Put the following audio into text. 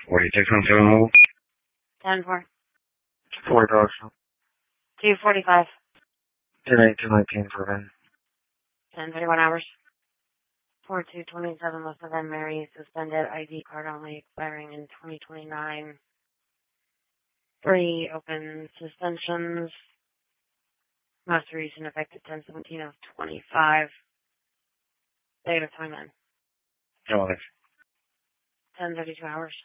46 on 7 hold. 10-4. 4 dogs. 2:45. 10-8-2-19 for Ben. 10:31 hours. 4/2/27 West of N. Mary, suspended ID card only, expiring in 2029. 3 open suspensions. Most recent effective 10/17 of 25. Date of 29. Oh, 10:32 hours.